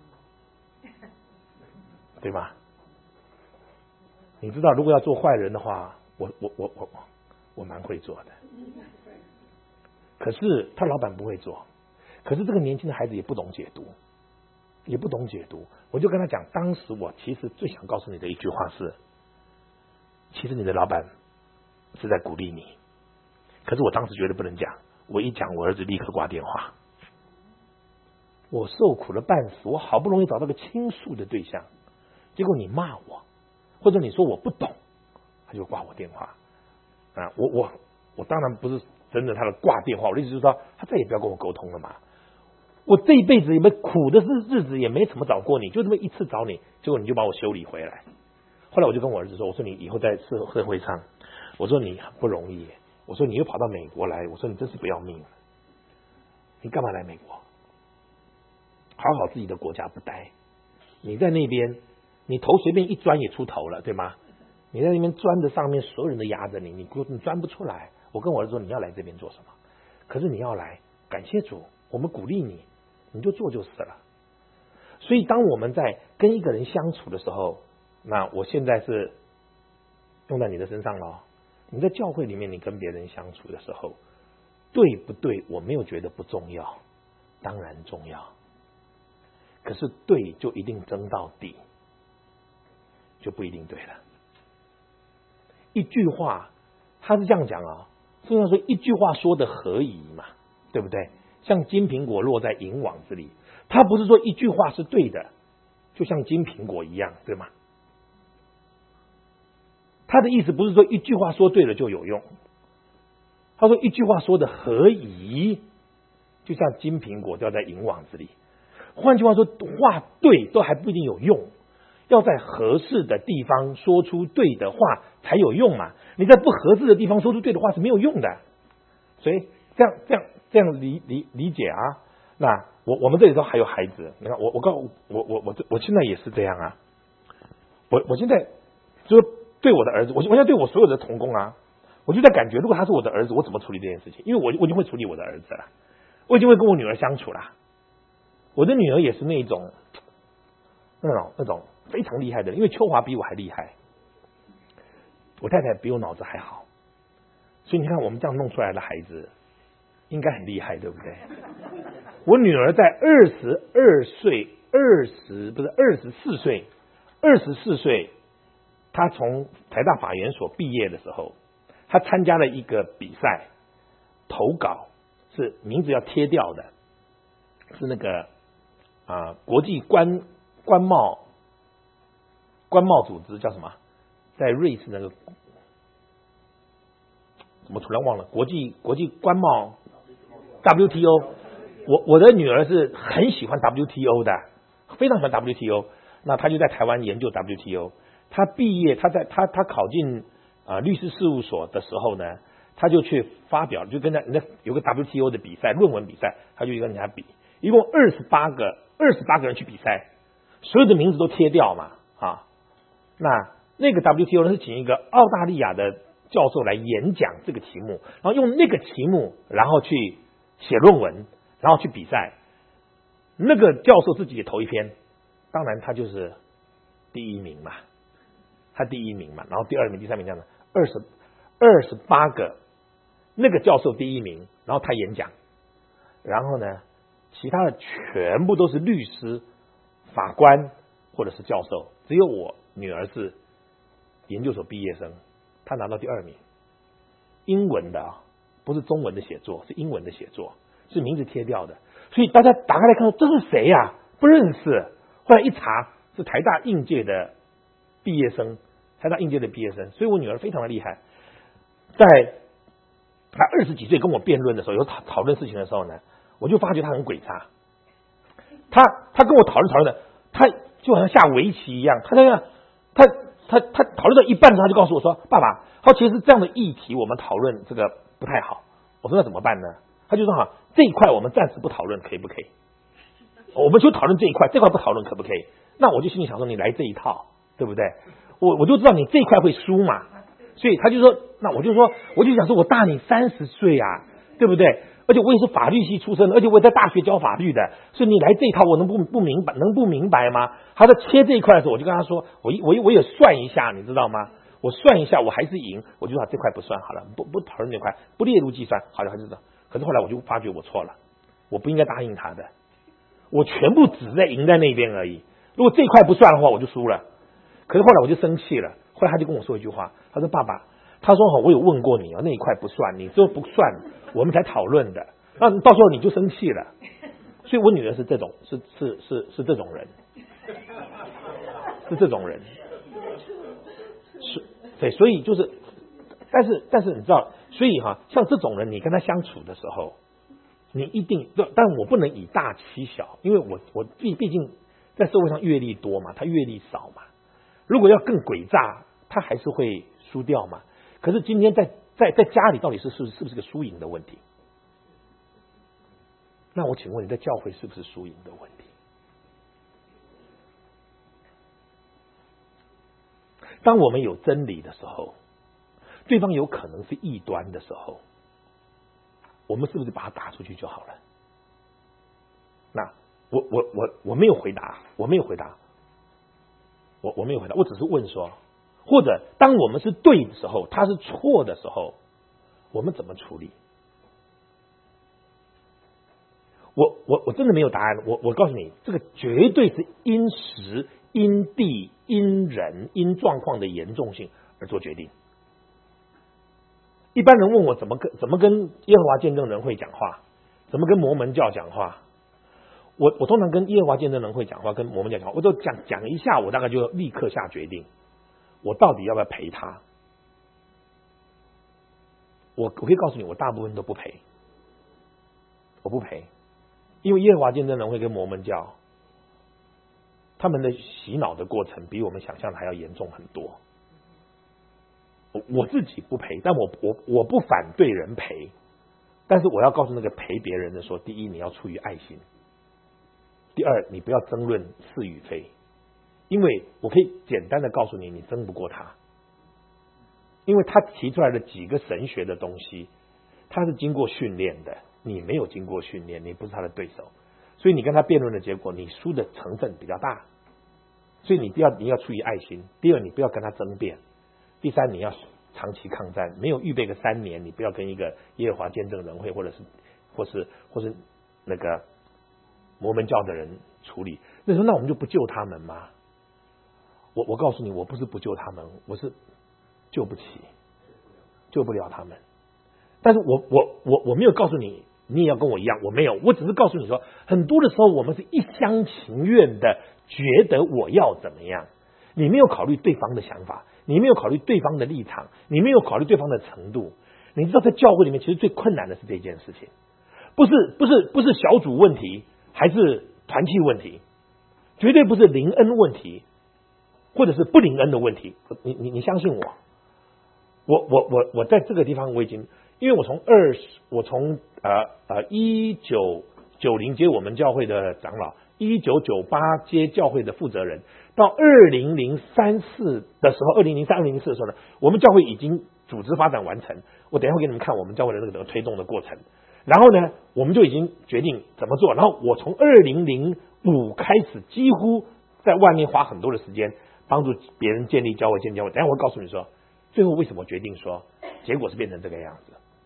对吗？你知道，如果要做坏人的话，我我我我我蛮会做的。可是他老板不会做，可是这个年轻的孩子也不懂解读，也不懂解读。我就跟他讲，当时我其实最想告诉你的一句话是，其实你的老板是在鼓励你。可是我当时绝对不能讲，我一讲我儿子立刻挂电话。我受苦了半死，我好不容易找到个倾诉的对象，结果你骂我，或者你说我不懂，他就挂我电话啊！我我我当然不是真的他的挂电话，我的意思就是说他再也不要跟我沟通了嘛。我这一辈子也没苦的日日子也没怎么找过你，就这么一次找你，结果你就把我修理回来。后来我就跟我儿子说，我说你以后在社社会上，我说你很不容易，我说你又跑到美国来，我说你真是不要命了，你干嘛来美国？好好自己的国家不待，你在那边你头随便一钻也出头了，对吗？你在那边钻着上面所有人都压着你，你你钻不出来。我跟我儿子说，你要来这边做什么？可是你要来，感谢主，我们鼓励你，你就做就是了。所以当我们在跟一个人相处的时候，那我现在是用在你的身上了。你在教会里面你跟别人相处的时候，对不对？我没有觉得不重要，当然重要。可是对就一定争到底，就不一定对了。一句话他是这样讲啊，所以说一句话说的合宜嘛，对不对？像金苹果落在银网子里，他不是说一句话是对的，就像金苹果一样，对吗？他的意思不是说一句话说对了就有用，他说一句话说的合宜，就像金苹果掉在银网子里。换句话说，话对都还不一定有用，要在合适的地方说出对的话才有用嘛。你在不合适的地方说出对的话是没有用的。所以这样这样这样理理理解啊。那我我们这里头还有孩子，你看我我告我我我我现在也是这样啊。我我现在就是对我的儿子，我我现在对我所有的同工啊，我就在感觉，如果他是我的儿子，我怎么处理这件事情？因为我我已经会处理我的儿子了，我已经会跟我女儿相处了。我的女儿也是那种那种那种非常厉害的人，因为秋华比我还厉害，我太太比我脑子还好，所以你看我们这样弄出来的孩子应该很厉害，对不对？我女儿在二十二岁，二十不是二十四岁，二十四岁，她从台大法研所毕业的时候，她参加了一个比赛，投稿是名字要贴掉的，是那个啊国际关关贸关贸组织叫什么？在瑞士那个怎么突然忘了？国际国际关贸 W T O。我我的女儿是很喜欢 W T O 的，非常喜欢 W T O。那她就在台湾研究 W T O。她毕业，她在她她考进啊、呃、律师事务所的时候呢，她就去发表，就跟人家有个 W T O 的比赛，论文比赛，她就跟人家比，一共二十八个二十八个人去比赛，所有的名字都贴掉嘛啊。那那个 W T O 呢是请一个澳大利亚的教授来演讲这个题目，然后用那个题目，然后去写论文。然后去比赛，那个教授自己也投一篇，当然他就是第一名嘛，他第一名嘛，然后第二名、第三名这样的，二十二十八个那个教授第一名，然后他演讲，然后呢，其他的全部都是律师、法官或者是教授，只有我女儿是研究所毕业生，她拿到第二名，英文的啊，不是中文的写作，是英文的写作，是名字贴掉的，所以大家打开来看，这是谁呀、啊？不认识。后来一查，是台大应届的毕业生，台大应届的毕业生，所以我女儿非常的厉害。在她二十几岁跟我辩论的时候，有讨讨论事情的时候呢，我就发觉她很诡诈。她她跟我讨论讨论的，她就好像下围棋一样，她那样，她她她讨论到一半的时候，她就告诉我说：“爸爸，好，其实这样的议题我们讨论这个不太好。”我说：“那怎么办呢？”她就说：“哈，这一块我们暂时不讨论，可以不可以？我们就讨论这一块，这块不讨论可不可以？”那我就心里想说：“你来这一套，对不对？我我就知道你这一块会输嘛。”所以他就说：“那我就说，我就想说，我大你三十岁啊，对不对？而且我也是法律系出身的，而且我也在大学教法律的，所以你来这一套，我能不不明白，能不明白吗？”他在切这一块的时候，我就跟他说：“我我我也算一下，你知道吗？我算一下，我还是赢，我就说这块不算好了，不不讨论这块，不列入计算，好了，还是这。可是后来我就发觉我错了，我不应该答应他的，我全部只是在赢在那边而已。如果这一块不算的话，我就输了。可是后来我就生气了。”后来他就跟我说一句话，他说：“爸爸，他说我有问过你哦，那一块不算，你说不算，我们才讨论的，那到时候你就生气了。”所以我女儿是这种，是是是是这种人，是这种人，是，对，所以就是，但是但是你知道，所以哈，像这种人，你跟他相处的时候，你一定，但我不能以大欺小，因为我我毕毕竟在社会上阅历多嘛，他阅历少嘛。如果要更诡诈，他还是会输掉嘛。可是今天在在在家里到底是是是不是个输赢的问题？那我请问你在教会是不是输赢的问题？当我们有真理的时候，对方有可能是异端的时候，我们是不是把它打出去就好了？那我我我我没有回答，我没有回答。我我没有回答，我只是问说，或者当我们是对的时候，他是错的时候，我们怎么处理？我我我真的没有答案。我我告诉你，这个绝对是因时、因地、因人、因状况的严重性而做决定。一般人问我怎么跟怎么跟耶和华见证人会讲话，怎么跟摩门教讲话。我我通常跟耶和华见证人会讲话，跟摩门教讲话，我就讲讲一下，我大概就立刻下决定，我到底要不要陪他？我我可以告诉你，我大部分都不陪，我不陪，因为耶和华见证人会跟摩门教，他们的洗脑的过程比我们想象的还要严重很多。我我自己不陪，但我我我不反对人陪，但是我要告诉那个陪别人的说，第一，你要出于爱心。第二，你不要争论是与非，因为我可以简单的告诉你，你争不过他，因为他提出来的几个神学的东西，他是经过训练的，你没有经过训练，你不是他的对手，所以你跟他辩论的结果，你输的成分比较大，所以你不要你要出于爱心。第二，你不要跟他争辩。第三，你要长期抗战，没有预备个三年，你不要跟一个耶和华见证人会或者是或是或是那个摩门教的人处理。那时候那我们就不救他们吗？我我告诉你，我不是不救他们，我是救不起，救不了他们。但是我我我我没有告诉你，你也要跟我一样，我没有，我只是告诉你说，很多的时候我们是一厢情愿的觉得我要怎么样，你没有考虑对方的想法，你没有考虑对方的立场，你没有考虑对方的程度。你知道在教会里面其实最困难的是这件事情，不是不是不是小组问题，还是团契问题，绝对不是灵恩问题，或者是不灵恩的问题。你你你相信我，我我我我在这个地方我已经，因为我从二十，我从呃呃一九九零接我们教会的长老，一九九八接教会的负责人，到二零零三四的时候，二零零三二零零四的时候呢，我们教会已经组织发展完成。我等一下会给你们看我们教会的那个整个推动的过程。然后呢，我们就已经决定怎么做。然后我从二零零五开始，几乎在外面花很多的时间帮助别人建立教会、建教会。等一下我会告诉你说，最后为什么决定说，结果是变成这个样子，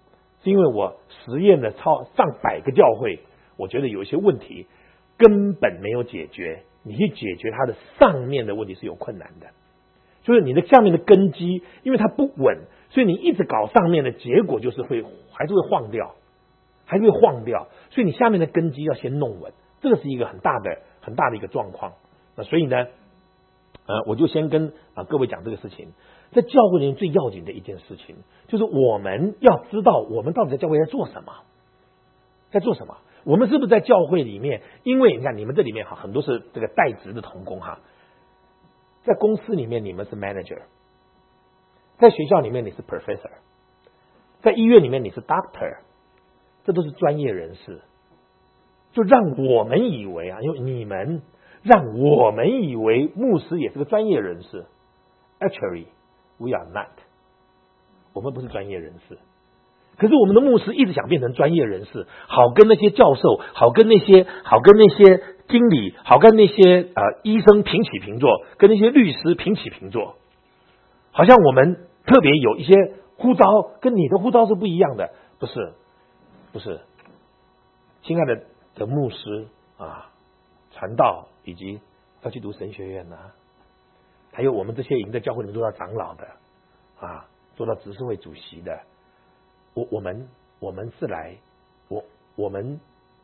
是因为我实验了超上百个教会，我觉得有一些问题根本没有解决，你去解决它的上面的问题是有困难的，就是你的下面的根基，因为它不稳，所以你一直搞上面的结果就是会还是会晃掉，还是会晃掉，所以你下面的根基要先弄稳，这个是一个很大的很大的一个状况。那所以呢，呃，我就先跟啊、呃、各位讲这个事情，在教会里面最要紧的一件事情，就是我们要知道我们到底在教会在做什么，在做什么。我们是不是在教会里面？因为你看你们这里面哈，很多是这个代职的同工哈，在公司里面你们是 manager， 在学校里面你是 professor， 在医院里面你是 doctor， 这都是专业人士。就让我们以为啊，因为你们让我们以为牧师也是个专业人士。Actually, we are not。我们不是专业人士。可是我们的牧师一直想变成专业人士，好跟那些教授，好跟那些好跟那些经理，好跟那些呃医生平起平坐，跟那些律师平起平坐。好像我们特别有一些呼召跟你的呼召是不一样的，不是，不是。亲爱的的牧师啊，传道以及要去读神学院啊，还有我们这些已经在教会里面做到长老的啊，做到执事会主席的。我我们我们是来，我我们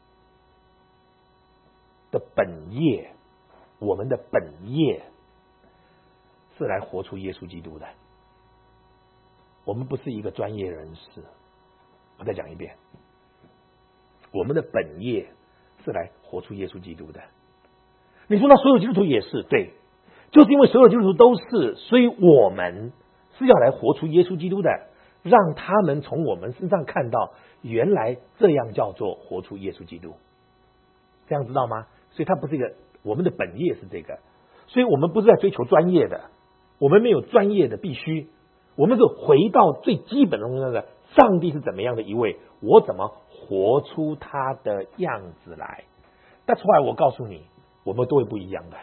的本业，我们的本业是来活出耶稣基督的。我们不是一个专业人士。我再讲一遍，我们的本业是来活出耶稣基督的。你说那所有基督徒也是对，就是因为所有基督徒都是，所以我们是要来活出耶稣基督的。让他们从我们身上看到，原来这样叫做活出耶稣基督，这样知道吗？所以它不是一个，我们的本业是这个，所以我们不是在追求专业的，我们没有专业的必须，我们是回到最基本的那个，上帝是怎么样的一位，我怎么活出他的样子来。但出来我告诉你，我们都会不一样的。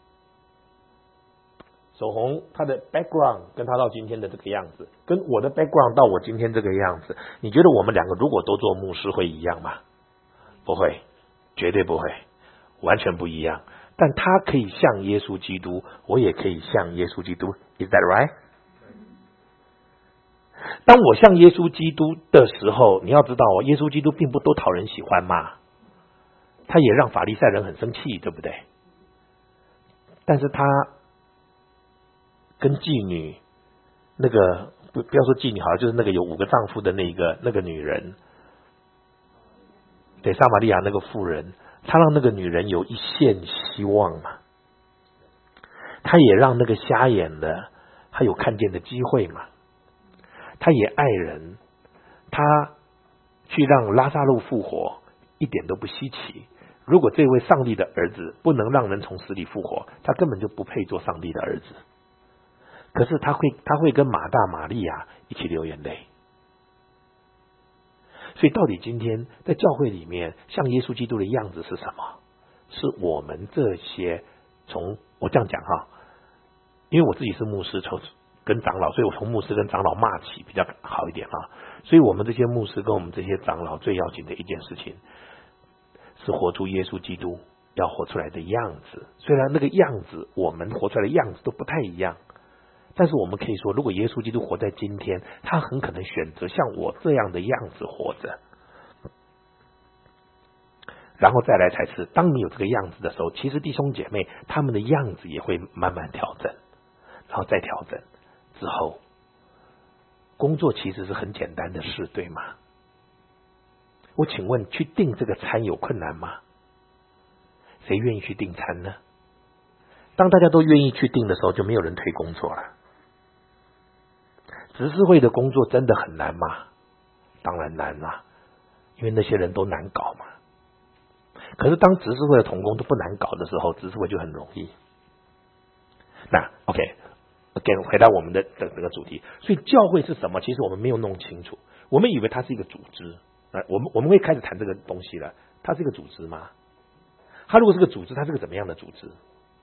守红他的 background 跟他到今天的这个样子，跟我的 background 到我今天这个样子，你觉得我们两个如果都做牧师会一样吗？不会，绝对不会，完全不一样。但他可以像耶稣基督，我也可以像耶稣基督。 Is that right？ 当我像耶稣基督的时候，你要知道哦，耶稣基督并不都讨人喜欢嘛，他也让法利赛人很生气，对不对？但是他跟妓女那个不不要说妓女好了，就是那个有五个丈夫的那个那个女人，对，撒玛利亚那个妇人，他让那个女人有一线希望嘛，他也让那个瞎眼的他有看见的机会嘛，他也爱人，他去让拉撒路复活一点都不稀奇。如果这位上帝的儿子不能让人从死里复活，他根本就不配做上帝的儿子。可是他会他会跟马大玛利亚一起流眼泪。所以到底今天在教会里面像耶稣基督的样子是什么？是我们这些从我这样讲哈，因为我自己是牧师从跟长老，所以我从牧师跟长老骂起比较好一点啊。所以我们这些牧师跟我们这些长老最要紧的一件事情是活出耶稣基督要活出来的样子。虽然那个样子我们活出来的样子都不太一样，但是我们可以说，如果耶稣基督活在今天，他很可能选择像我这样的样子活着。然后再来才是，当你有这个样子的时候，其实弟兄姐妹他们的样子也会慢慢调整，然后再调整之后，工作其实是很简单的事，对吗？我请问，去订这个餐有困难吗？谁愿意去订餐呢？当大家都愿意去订的时候，就没有人推工作了。执事会的工作真的很难吗？当然难啦，因为那些人都难搞嘛。可是当执事会的同工都不难搞的时候，执事会就很容易。那 OK，again 回到我们的这个主题，所以教会是什么？其实我们没有弄清楚，我们以为它是一个组织。我们我们会开始谈这个东西了。它是一个组织吗？它如果是个组织，它是个怎么样的组织？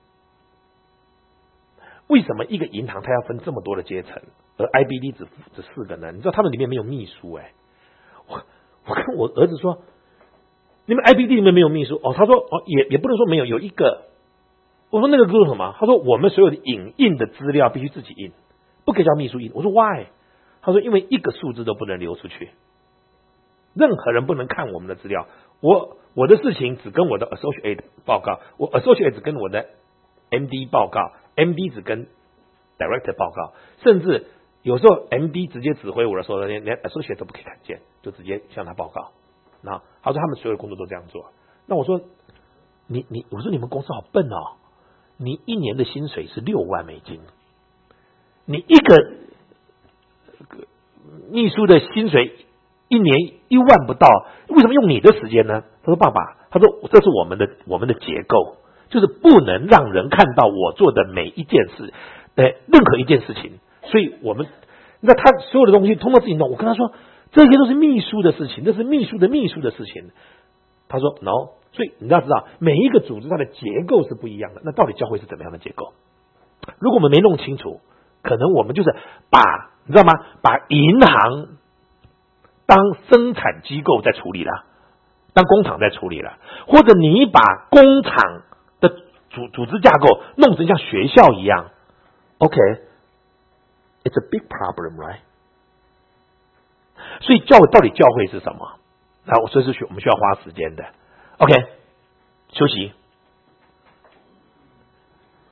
为什么一个银行它要分这么多的阶层，而 I B D 只只四个呢？你知道他们里面没有秘书哎、欸，我我跟我儿子说，你们 I B D 里面没有秘书哦？他说哦，也也不能说没有，有一个。我说那个做什么？他说我们所有的影印的资料必须自己印，不可以叫秘书印。我说 why？ 他说因为一个数字都不能流出去，任何人不能看我们的资料。我我的事情只跟我的 associate 报告，我 associate 只跟我的 M D 报告 ，M D 只跟 director 报告，甚至有时候 M D 直接指挥我的时候，连连 associate 都不可以看见，就直接向他报告。那他说他们所有的工作都这样做。那我说你你我说你们公司好笨哦，你一年的薪水是六万美金，你一个秘书的薪水一年一万不到，为什么用你的时间呢？他说爸爸，他说这是我们的我们的结构，就是不能让人看到我做的每一件事，呃，任何一件事情。所以我们那他所有的东西通过自己弄。我跟他说这些都是秘书的事情，这是秘书的秘书的事情。他说 no， 所以你要知道每一个组织它的结构是不一样的。那到底教会是怎么样的结构？如果我们没弄清楚，可能我们就是把你知道吗？把银行当生产机构在处理了，当工厂在处理了，或者你把工厂的组组织架构弄成像学校一样。OK，it's a big problem, right？ 所以教会到底教会是什么？那我这是需我们需要花时间的。OK， 休息。